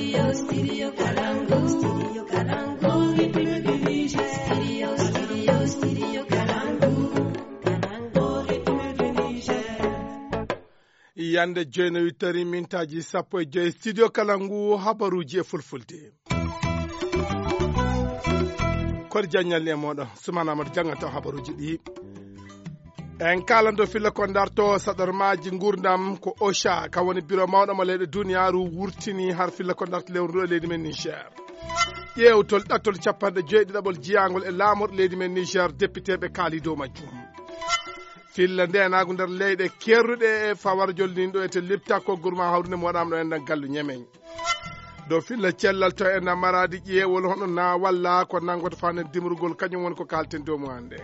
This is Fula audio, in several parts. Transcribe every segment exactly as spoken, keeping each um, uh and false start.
Studio, studio Kalangu. Studio Kalangu. Ritme du Niger. Studio, studio, studio Kalangu. Kalangu. Ritme du Niger. Yande jeno witari mintaji sappo e joyi studio Kalangu habaruji e fulfulde. Kor janyalle moɗo sumana amadou jangata habaruji ɗi. En kalando filla ko darto sadarmaji gurdam ko Osha ka woni biro mawɗo mo leyɗe duniyaru wurtini har filla ko darto lewru leydi men Niger. Ƴewtol ɗattol capanɗe joyɗiɗaɓol jiyangol e laamorɗo leydi men Niger députéɓe kaali dow majjum. Filla ndenago nder leyɗe kerruɗe e fawar joldiniɗo ete lipta ko gurma hawrune mo waɗama ɗo enɗan gallu ñemeñ. Do filla cellal to en maradi ƴeewol hono na walla ko nangoto fanen dimrugol kañum woni ko kalten dow mo hande.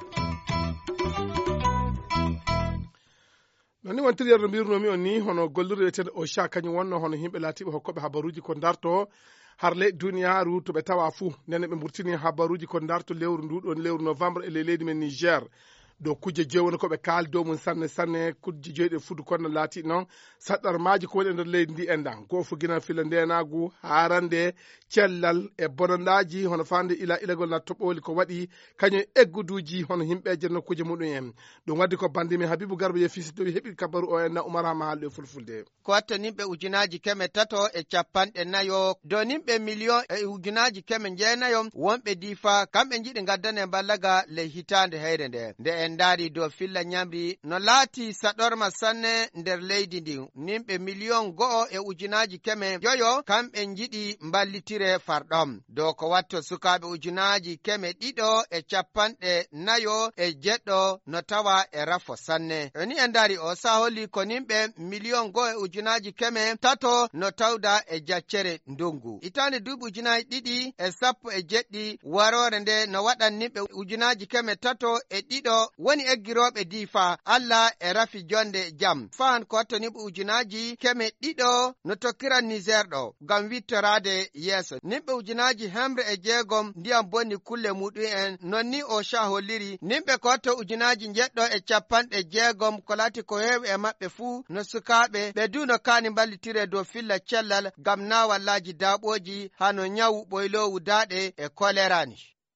noni wontiri yerno mbirnomi on ni hono gollirde wiyetede Osha kañum wonno hono himɓe laatiɓe hokkoɓe habaruji ko darto har leydi duniyaru to ɓe tawa fuu nene ɓe mburtini habaruji ko darto lewru ndu ɗon lewru novembre e leydi men Niger do kuje jewoni ko ɓe kaali dow mum sanne sanne kuje joyɗe fudu kono laati noon saɗɗarmaji ko woni e nder leydi ndi enɗan goo fu guina fila ndenagu harande cellal e bonondaji hono fande ila ilagol na toɓoli ko waɗi kañum egguduji hono himɓeje nokkuje muɗum en ɗum waddi ko bandimi Habibou Garba yefisi dowi heeɓi kabaru o enna Oumar Hama haalde fulfulde ko watta nimɓe ujunaji keme tato e capanɗe nayo do nimɓe million e ujunaji keme jeenayo wonɓe difa kamɓe jiɗi gaddane ballaga ley hitande heyre nde nde en daari dow filla ñamri no laati saɗorma sanne nder leydi ndi nimɓe million go'o e ujunaji keme joyo kamɓe jiɗi mballitire farɗom dow ko watto sukaɓe ujunaji keme ɗiɗo e capanɗe nayo e jeɗɗo no tawa e rafo sanne ni en daari o saholli ko nimɓe million go'o e ujunaji keme tato no tawda e jaccere ndungu itande duuɓi ujunaji ɗiɗi e sappo e jeɗɗi warore nde no waɗan nimɓe ujunaji keme tato e ɗiɗo woni eggiroɓe difa Allah e rafi jonde jam fahan ko watta nimɓe ujunaji keme ɗiɗo no tokkiran Niger ɗo ngam wittorade yeeso nimɓe ujunaji hemre e jeegom ndiyam bonni kulle muɗum en nonni Osha holliri nimɓe ko watta ujunaji jeɗɗo e capanɗe jeegom ko laati ko heewi e maɓɓe fuu no sukaɓe ɓe du no kaani mballitire dow filla cellal ngam nawallaji daaɓoji hano nyawu ɓoylowu daaɗe e kolerani.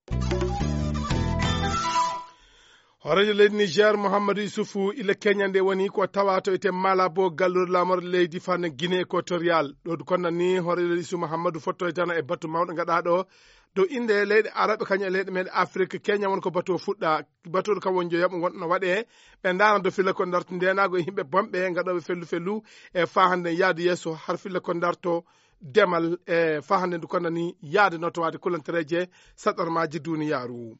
horejo leydi Niger Mouhamadou Issoufou ila keñande woni ko tawa to ete Malabo gallure lamor leydi fanne Guinée équatorial ɗo konnan ni horejo Issou Mouhamadou fotto tana e batu mawɗo gaɗa ɗo dow inde leyɗe arabe kañum e leyɗe meɗe Afrique Kenya woni ko batu fuɗɗa batuɗo kam woni joyaɓe gonɗo waɗe ɓe dana do filla ko darto ndenago e himɓe bomɓe gaɗoɓe fellu fellu e fahande yaade yesso har filla ko darto demal e fahande ndu konnan ni yaade notowade kulantereje saɗormaji duniyaru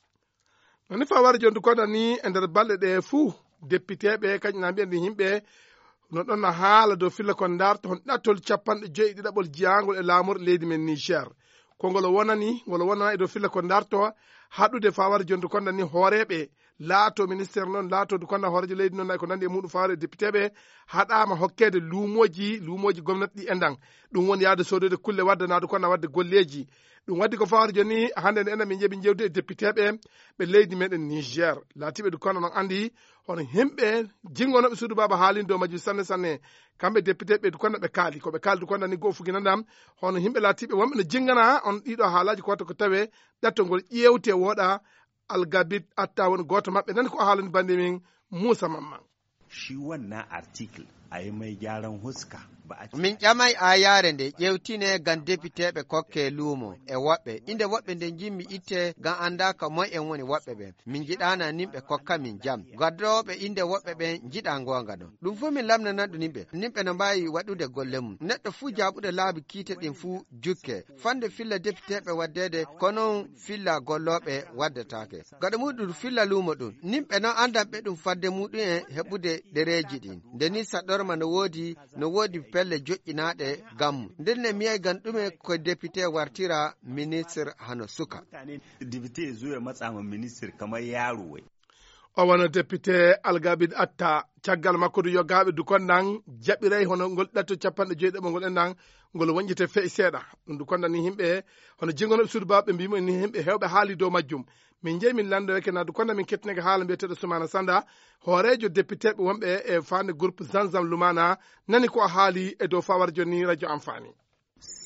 noni fa wari jondu kono ni e nder balɗe ɗe fuu députéɓe kañum na mbiyande himɓe no ɗon no haala dow filla kon darto hon ɗattol capanɗe joyi ɗiɗaɓol jiyangol e laamor leydi men Niger kongol wonani ngol wonana e dow filla kon darto haɗude fa wari jondu kono ni hooreɓe laato ministére noon laatodu konna hoorejo leydi noon ko nandi e muɗum fawre députéɓe haɗama hokkede luumoji luumoji gomnati ɗi enɗan ɗum woni yaade sodode kulle waddanadu konna wadde golleji ɗum waddi ko fawre joni hande nde enen min jeeɓi jewdi e députéɓe ɓe leydi meɗen Niger laatiɓe du kono noon andi hono himɓe jingonoɓe suudu baba haalin dow majji sanne sanne kamɓe députéɓe du kono ɓe kaali koɓe kaali du kono ni goo fuginandam hono himɓe laatiɓe wonɓe no jingana on ɗiɗo haalaji ko watta ko tawe ɗattol ngol ƴewte woɗa Algabit Atta woni goto mabɓe nani ko haalani bande min Moussa Mamman shi wannan article ayi mai gyaran huska ba a min ƴamay a yare nde ƴewtine gam députéɓe kokke luumo e woɓɓe inde woɓɓe nde jimmi itte gam anda ka moy en woni woɓɓe ɓen min jiɗana nimɓe kokka min jam gaddoɓe inde woɓɓe ɓen jiɗa gonga ɗon ɗum fuu min lamnanaɗo nimɓe nimɓe no mbawi waɗude golle mum neɗɗo fuu jaɓuɗe laabi kiite ɗin fuu jukke fande filla députéɓe waddede kono filla golloɓe waddatake gaɗa muɗum filla luumo ɗum nimɓe noon andan ɓe ɗum fadde muɗum en heɓude ɗereji ɗin ndeni saɗorma no woodi no woodi pelle joƴƴinaɗe gammu nden ne miyay gan ɗume ko député wartira ministre hano suka député zuwa matsama ministre kamar yaro wai o wona député Algabit Atta caggal makko du yogaɓe du konnan jaɓiray hono ngol ɗatto capanɗe joyɗiɗaɓo ngol enɗan ngol woñƴete feƴi seeɗa ɗum du konnan ni himɓe hono jingonoɓe suudu baɓe mbimo ni himɓe hewɓe haali dow majjum min jeeyi min landoreke na du konnan min kettineke haala mbiyeteɗo Soumana Sanda hoorejo député ɓe wonɓe e fande groupe Zanzam Lumana nani ko haali e dow fawar joni radio Amfani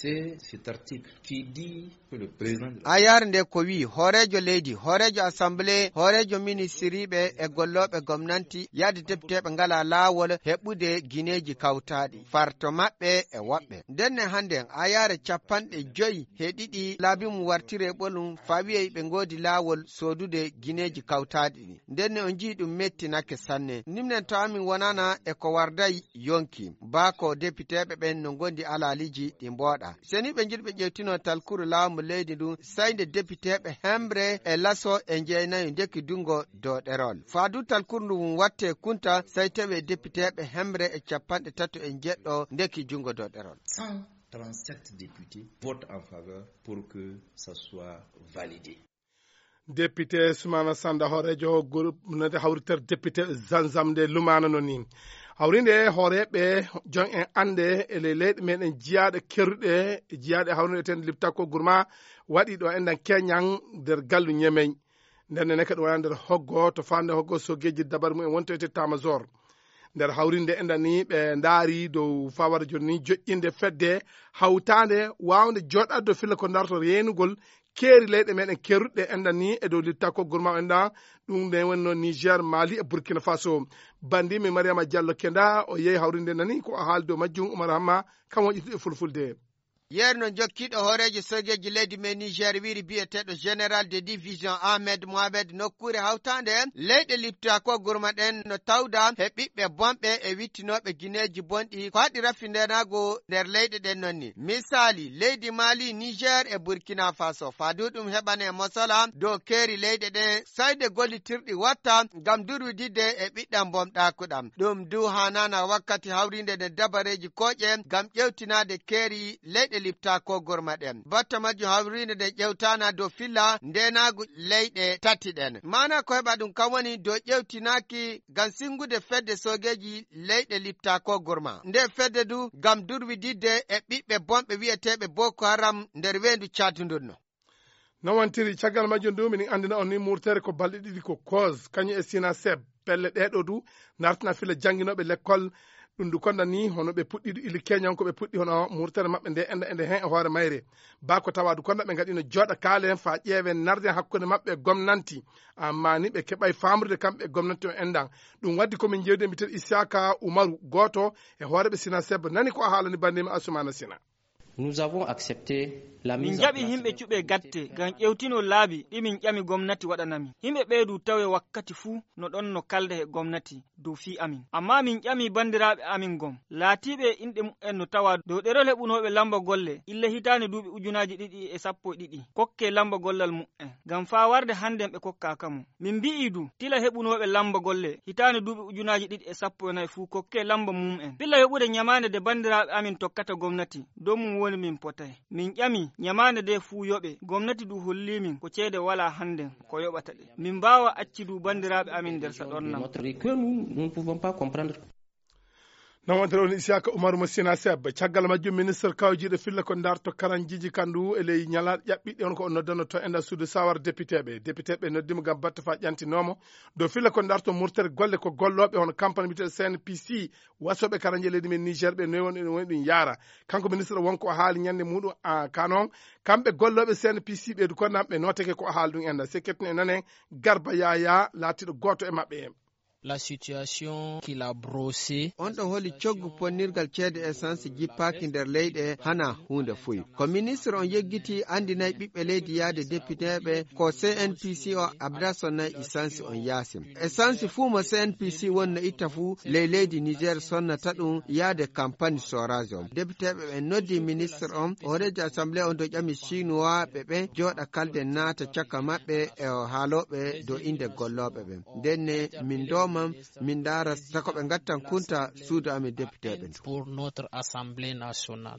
C'est cet article qui dit que le président de la ayar nde ko wi horejo leydi horejo assemblée horejo ministiriɓe e golloɓe gomnanti yadi deputeɓe ngala laawol heɓude guineji kawtaɗi farto maɓɓe e woɓɓe ndenne hande ayare capanɗe joyi he ɗiɗi laabi mum wartire ɓolum fawiye ɓe ngodi laawol sodude guineji kawtaɗi ɗi ndenne on jii ɗum mettinake sanne nimnen to amin wonana e ko warday yonki bako deputeɓe ɓen no gondi alaliji ɗi mboɗa seni ɓe jiɗi ɓe ƴewtino talkuru laamu leydi ndu sayde deputeɓe hembre e laso e jeynayi ndekki dungo dow ɗerol faadu talkuru ndu mum watte kunta say tawi deputeɓe hembre e capanɗe tato e jeɗɗo ndekki jungo dow ɗerol cent trente-sept députés votent en faveur pour que ça soit validé. député Soumana Sanda horejo groupe nade hawritere député zanzamde lumana no ni hawrinde horeɓe jon en ande ele leyɗe meɗen jiyaɗe kerruɗe jiyaɗe hawrinde ten lipta ko gourma waɗi ɗo enɗan keñan nder gallu ñemeñ ndenne neke ɗo wona nder hoggo to fande hoggo sogeji dabar mum en wonto ete tamazor nder hawrinde enɗan ni ɓe ndaari dow fawara joni joƴƴinde fedde hawtande wawde joɗaddo filla ko darto renugol keeri leyɗe meɗen kerruɗe enɗan ni e dow litta ko gourma enɗan ɗum nde wonno Niger Mali e Burkina Faso bandi mi Mariama Diallo Kenda o yehi hawrinde nani ko haali dow majjum Oumar Hamma kam woƴƴitude fulfulde yerno jokkiɗo horejo sogeji leydi men Niger wiri biyeteɗo général de division Ahmed Mohamed nokkure hawtande leyɗe lipta ko gurma ɗen no tawda he ɓiɓɓe bonɓe e wittinoɓe guineji bonɗi ko haɗi rafindenago nder leyɗe ɗen nonni misali leydi Mali Niger e Burkina Faso faadu ɗum heɓane mosala dow keeri leyɗe ɗen sayde gollitirɗi watta ngam durwididde e ɓiɗɗam bomɗakuɗam ɗum du hanana wakkati hawrinde nde dabareji koƴe ngam ƴewtinade keeri leyɗe lipta ko gorma ɗen batta majjo hawrinde nde ƴewtana dow filla ndenagu leyɗe tati ɗen mana ko heɓa ɗum kam woni dow ƴewtinaki ngam singude fedde sogeji leyɗe lipta ko gorma nde fedde du ngam durwididde e ɓiɓɓe bonɓe wiyeteɓe Boko Haram nder wendu cadudunno non wantiri caggal majjum du minin andina on ni murtere ko balɗe ɗiɗi ko cause kañum e Sina Seb pelle ɗeɗo du nartina filla jangguinoɓe l'école ɗum du konda ni hono ɓe puɗɗi ili keñan ko ɓe puɗɗi hono murtere maɓɓe nde enda ende hen e hoore mayre ba ko tawa du konda ɓe gaɗino jooɗa kaalen fa ƴeewen narde hakkude maɓɓe gomnanti amma ni ɓe keɓay famrude kamɓe gomnanti o endan ɗum waddi komin jewdi mbiten Isaka Umaru goto e hooreɓe Sina Seb nani ko a haalani bandima Assoumana Sina. Nous avons accepté la mise min jaɓi himɓe cuɓe gatte ngam ƴewtino laabi ɗimin ƴami gomnati waɗanami himɓe ɓeydu tawe wakkati fuu no ɗon no kalda e gomnati dow fi amin amma min ƴami bandiraɓe amin gom laatiɓe inɗe mu'en no tawa dow ɗerol heɓunoɓe lamba golle ille hitande duuɓi ujunaji ɗiɗi e sappo e ɗiɗi kokke lamba gollal mu'en ngam fa warde handen ɓe kokkaka mum min mbi'i du tila heɓunoɓe lamba golle hitande duuɓi ujunaji ɗiɗi e sappo e nayi fuu kokke lamba mum'en pilla heɓude ñamande de bandiraɓe amin tokkata gomnati dow mum woni min potay min ƴami ñamande de fuu yoɓe gomnati du hollimin ko ceede wala handen ko yoɓata ɗe min mbawa accidu bandiraɓe amin nder sa ɗon nam nous ne pouvons pas comprendre. non wontere on Isaka Umaru mo Sina Seb caggal majjum ministre kawjiɗo filla ko darto karanjiji kandu e ley ñalaɗe ƴaɓɓiɗe on ko on noddano to enda suudu sawar députéɓe députéɓe noddima gam batte fa ƴantinomo dow filla ko darto murtere golle ko golloɓe hono campagne mbiteɗo C N P C wasoɓe karanje leydi men Niger ɓe noyi woni woni ɗum yaara kanko ministre wonko o haali ñande muɗum a kanon kamɓe golloɓe C N P C ɓeydu konnamɓe noteke ko o haali ɗum enda se kettino e nanen Garba Yaya laatiɗo goto e maɓɓe en. La situation qu'il a brossé. On ɗon holi coggu ponnirgal ceede essence jippaki nder leyɗe hana hunde fuyi ko ministre on yeggiti andinayi ɓiɓɓe leydi yaade députéɓe ko C N P C o abdason nayi essence on yaasim essence fuu mo C N P C wonna itta fuu ley leydi Niger sonnata ɗum yaade campagne sorage on députéɓe ɓe noddi ministre on o rejo assemblée on do ƴami chinois ɓe ɓe jooɗa kalde naata caka maɓɓe e haaloɓe dow inde golloɓe ɓe ndenne min doma min dara tako ɓe gattan kunta suudu amin député ɓe pour notre assemblée nationale.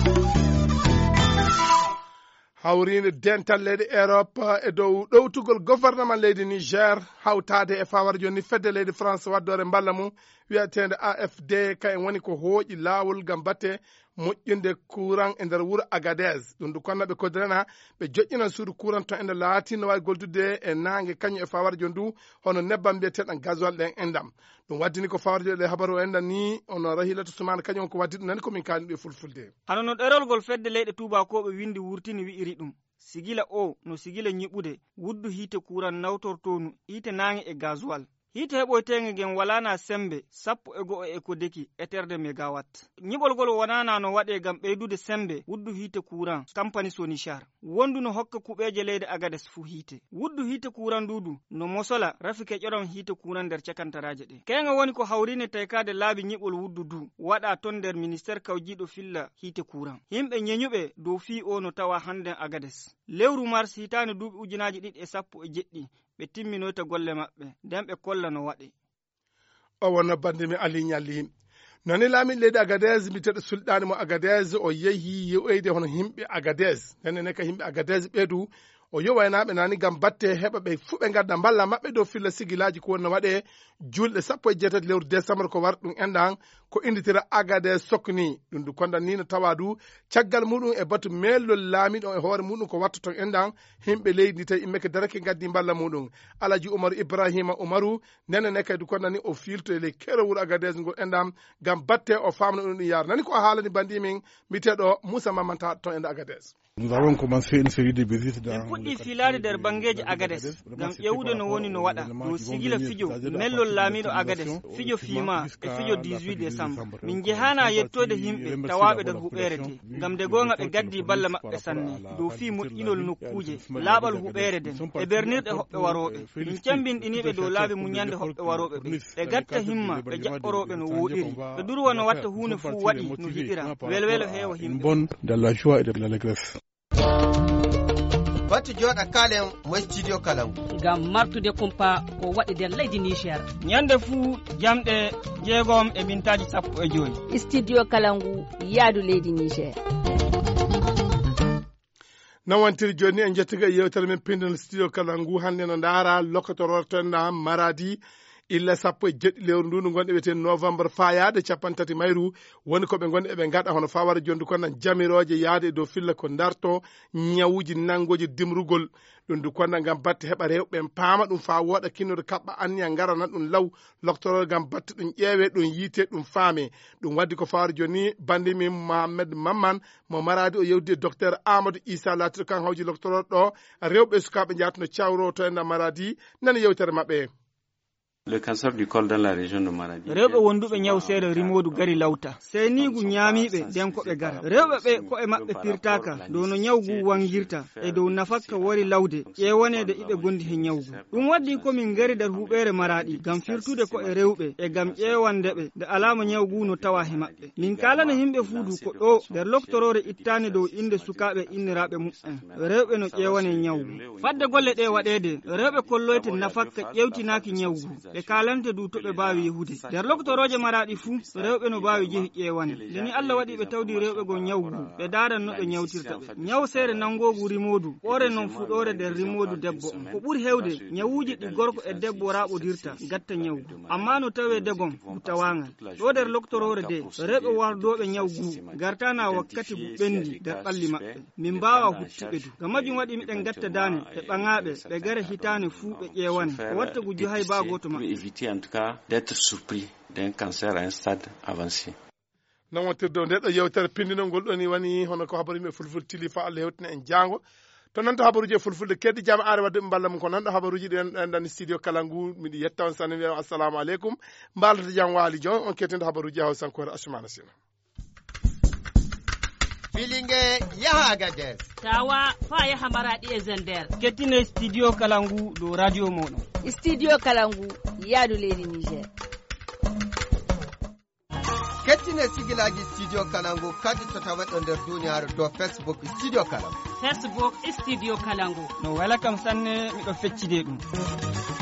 hawrinde dental leydi Europe e dow ɗowtugol gouvernement leydi Niger hawtade e fawara joni fedde leydi France waddore mballa mum wiyatede A F D kayen woni ko hooƴi laawol gam batte moƴƴinde courant e nder wuro Agadez ɗum ndu konna ɓe koddirana ɓe joƴƴinan suudu courant to ende laati no wawi goldude e nangue kañum e fawarjo ndu hono nebbam mbiyeteɗan gasoil ɗen endam ɗum waddini ko fawarjo ɗe habaru endan ni ono Rahilatu Soumana kañum ko waddi ɗum nani komin kalni ɗo fulfulde hano no ɗerol ngol fedde leyɗe tubakoɓe windi wurtini wi'iri ɗum sigila o no sigila ñiɓude wuddu hiite courant nawtortonu hiite nangue e gasoil hiite heɓoytege gen walana sembe sappo e go'o e ko deki e terde mégawatt ñiɓol ngol wonana no waɗe gam ɓeydude sembe wuddu hiite courant compagnie Sonichar wondu no hokka kuɓeje leydi Agades fu hiite wuddu hiite courant ndudu no mosola rafike ƴoɗon hiite courant nder cakantaraje ɗe kenga woni ko hawrine taykade laabi ñiɓol wuddu du waɗa ton nder ministére kawjiɗo filla hiite courant yimɓe ñeñuɓe dow fi o no tawa hande Agades lewru mars hitande duuɓi ujunaji ɗiɗi e sappo e jeɗɗi ɓe timminoyta golle maɓɓe nden ɓe kolla no waɗi o wonno bandimi Ali Ñalli nani laamiɗo leydi Agadez mbiteɗo sulɗani mo Agadez o yeehi yeyoyde hono himɓe Agadez nenne ka himɓe Agadez ɓeedu o yowaynaɓe nani gam batte heɓa ɓe fu ɓe gadda balla maɓɓe dow filla sigilaji ko wonno waɗe julɗe sappo e jeetati lewru décembre ko warɗum endan ko inditira Agadez sokni ɗum du kondan ni no tawa du caggal muɗum e batu mellol laamiɗo e hoore muɗum ko watta ton endan himɓe leydi ndi tawi immeke darake gaddi balla muɗum Alaji Umaru Ibrahima Umaru nenene kadi kondan ni o filto e ley kerowuro Agadez ngol endan gam batte o famno ɗum ɗum yaara nani ko haalani bandi min mbiteɗo Moussa Mamanta ton ende Agadez. Nous avons commencé une série de visites dans puɗɗi filade nder bangeji Agades gam ƴewude no woni no waɗa dow sigila fijo mellol laamiɗo Agades fijo fima e fijo dix-huit décembre min jehana yettode himɓe tawaɓe nder huɓere te gam de gonga ɓe gaddi balla maɓɓe sanne dow fi moƴƴinol nokkuje laaɓal huɓere den e bernirɗe hoɓɓe waroɓe min cambinɗiniɓe dow laabi muñande hoɓɓe waroɓe ɓe ɓe gatta himma ɓe jaɓɓoroɓe no woɗiri ɓe durwa no watta hunde fuu waɗi no hiɗira welwelo heewa himɓe batu joɗa kalen mo studio Kalangu ngam martude kumpa ko waɗi nder leydi Niger ñande fuu jamɗe jeegom e mintaji sappo e joyi studio Kalangu yaadu leydi Niger nawantiri joni en jettiga e yewtere men pindal studio Kalangu hande no ndaara lokotorortenna Maradi illa sappo e jeɗɗi lewru ndu ndu gonɗe wiyete novembre fayade capan tati mayru woni koɓe gonɗe eɓe gaɗa hono fawara jondu konnan jamiroje yaade dow filla ko darto ñawuji nangoji dimrugol ɗum ndu konna gam batte heɓa rewɓe paama ɗum fa woɗa kinnude kaɓɓa anniya garana ɗum law loctorol gam batte ɗum ƴeewe ɗum yiite ɗum faame ɗum waddi ko fawara joni bandimi Mohamed Mamman mo Maradi o yewdi docteur Amadou Issa latiɗo kan hawji loctorol ɗo rewɓe sukaɓe jatuno cawro to en Maradi nani yewtere maɓɓe. Le cancer du col dans la région de Maradi. Rewɓe wonduɓe ñaw seeɗa rimodu gari lawta seynigu ñaamiɓe nden koɓe gara rewɓe ɓe koɓe maɓɓe pirtaka dow no ñawgu wangirta e dow nafakka wari lawde ƴewanede iɓe gondi he ñawgu ɗum waddi komin gari nder huɓere Maradi gam firtude koɓe rewɓe e gam ƴewandeɓe nde alama ñawgu no tawa he maɓɓe min kalana himɓe fuudu ko ɗo nder loctorore ittani dow inde sukaɓe inniraɓe mu'en rewɓe no ƴewane ñawgu fadde golle ɗe waɗede rewɓe kolloyte nafakka ƴewtinaki ñawgu ɓe kalante du to ɓe bawi yehude nder loktoroje Maradi fuu rewɓe no bawi jehi ƴewane ndeni Allah waɗi ɓe tawdi rewɓe go ñawgu ɓe daran no ɓe ñawtirta ɓe ñaw seere nangogu rimodu ɓore non fuɗore nder rimodu debbo ko ɓuri hewde ñawuji ɗi gorko e debbo raɓodirta gatta ñawgu amma no tawe degom tawangal ɗo nder loktorore de rewɓe wardoɓe ñawgu gartana wakkati bu ɓendi nder ɓalli maɓɓe min mbawa huttiɓe du gam majum waɗi miɗen gatta dane e ɓaŋaɓe ɓe gara hitane fuu ɓe ƴewane ko watta gu johay bagoto maɓɓe éviter en tout cas d'être surpris d'un cancer à un stade avancé. non wontirde nde ɗo yewtere pindinol ngol ɗoni wani hono ko habaru yimɓe fulfulde tili fa Allah hewtina en jango to nan to habaruji e fulfulde keddi jam are wadde ɓe balla mum ko nan ɗo habaruji ɗi ɗan studio Kalangu miɗi yetta on sanne wiya assalamu aleykum mbalata jam waali jon on kettindo habaruji hawsankore Assoumana Sina filinge yaha Agadez tawa fa yaha Maradi e Zender kettine studio Kalangu do radio moɗon studio Kalangu yaadu leydi Niger kettine sigilaji studio Kalangu kadi to tawaɗo nder duniyaru do Facebook studio Kalangu Facebook studio Kalangu no wala kam sanne miɗo feccide ɗum